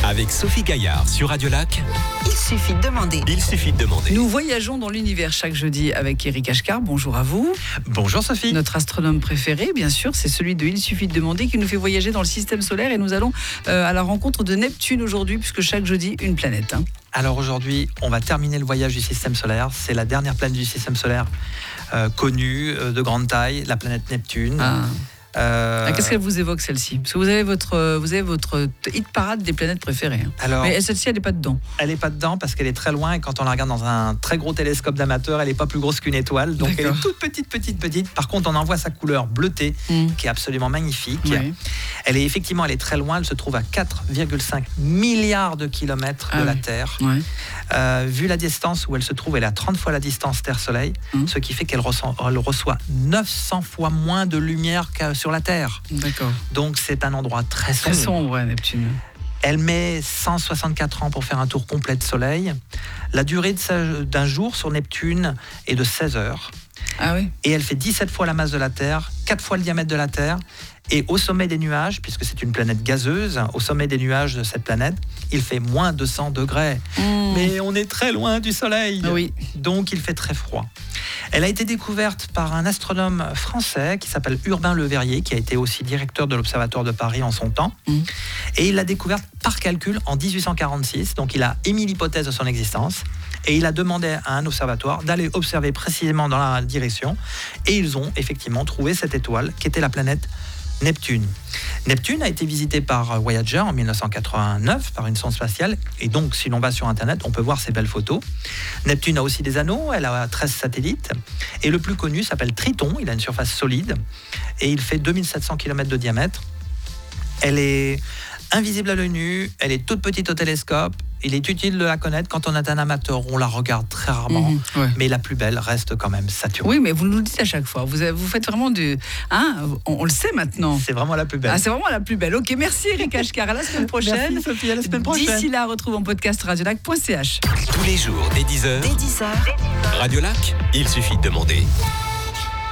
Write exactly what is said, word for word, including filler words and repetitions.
Avec Sophie Gaillard sur Radio Lac. Il suffit de demander. Il suffit de demander. Nous voyageons dans l'univers chaque jeudi avec Eric Ashkar. Bonjour à vous. Bonjour Sophie. Notre astronome préféré, bien sûr, c'est celui de Il suffit de demander qui nous fait voyager dans le système solaire. Et nous allons euh, à la rencontre de Neptune aujourd'hui, puisque chaque jeudi, une planète. Hein. Alors aujourd'hui, on va terminer le voyage du système solaire. C'est la dernière planète du système solaire euh, connue, euh, de grande taille, la planète Neptune. Ah. Euh... Ah, qu'est-ce qu'elle vous évoque, celle-ci? Parce que vous avez votre, vous avez votre hit parade des planètes préférées. Hein. Alors, mais celle-ci, elle n'est pas dedans. Elle n'est pas dedans parce qu'elle est très loin et quand on la regarde dans un très gros télescope d'amateur, elle n'est pas plus grosse qu'une étoile. Donc D'accord. elle est toute petite, petite, petite. Par contre, on en voit sa couleur bleutée mmh. qui est absolument magnifique. Oui. Elle est effectivement, elle est très loin. Elle se trouve à quatre virgule cinq milliards de kilomètres ah, de oui. la Terre. Ouais. Euh, vu la distance où elle se trouve, elle est à trente fois la distance Terre-Soleil, mmh. ce qui fait qu'elle reçoit, elle reçoit neuf cents fois moins de lumière que sur la Terre. D'accord. Donc c'est un endroit très sombre. Très sombre, ouais, Neptune. Elle met cent soixante-quatre ans pour faire un tour complet de Soleil. La durée de sa, d'un jour sur Neptune est de seize heures. Ah oui. Et elle fait dix-sept fois la masse de la Terre, quatre fois le diamètre de la Terre. Et au sommet des nuages, puisque c'est une planète gazeuse, au sommet des nuages de cette planète, il fait moins deux cents degrés. Mmh. Mais on est très loin du Soleil. Ah oui. Donc il fait très froid. Elle a été découverte par un astronome français qui s'appelle Urbain Le Verrier, qui a été aussi directeur de l'Observatoire de Paris en son temps. Mmh. Et il l'a découverte par calcul en dix-huit cent quarante-six. Donc il a émis l'hypothèse de son existence. Et il a demandé à un observatoire d'aller observer précisément dans la direction. Et ils ont effectivement trouvé cette étoile qui était la planète Neptune. Neptune a été visitée par Voyager en dix-neuf cent quatre-vingt-neuf par une sonde spatiale et donc si l'on va sur internet on peut voir ces belles photos. Neptune a aussi des anneaux, elle a treize satellites et le plus connu s'appelle Triton, il a une surface solide et il fait deux mille sept cents kilomètres de diamètre. Elle est invisible à l'œil nu, elle est toute petite au télescope. Il est utile de la connaître. Quand on est un amateur, on la regarde très rarement. Mmh, ouais. Mais la plus belle reste quand même Saturne. Oui, mais vous nous le dites à chaque fois. Vous, avez, vous faites vraiment du... Hein, on, on le sait maintenant. C'est vraiment la plus belle. Ah, c'est vraiment la plus belle. Ok, merci Eric Ashkar. À la semaine prochaine. Merci Sophie, à la semaine prochaine. D'ici là, retrouve en podcast radiolac point c h. Tous les jours, dès dix heures. Dès dix heures. Radio Lac, il suffit de demander.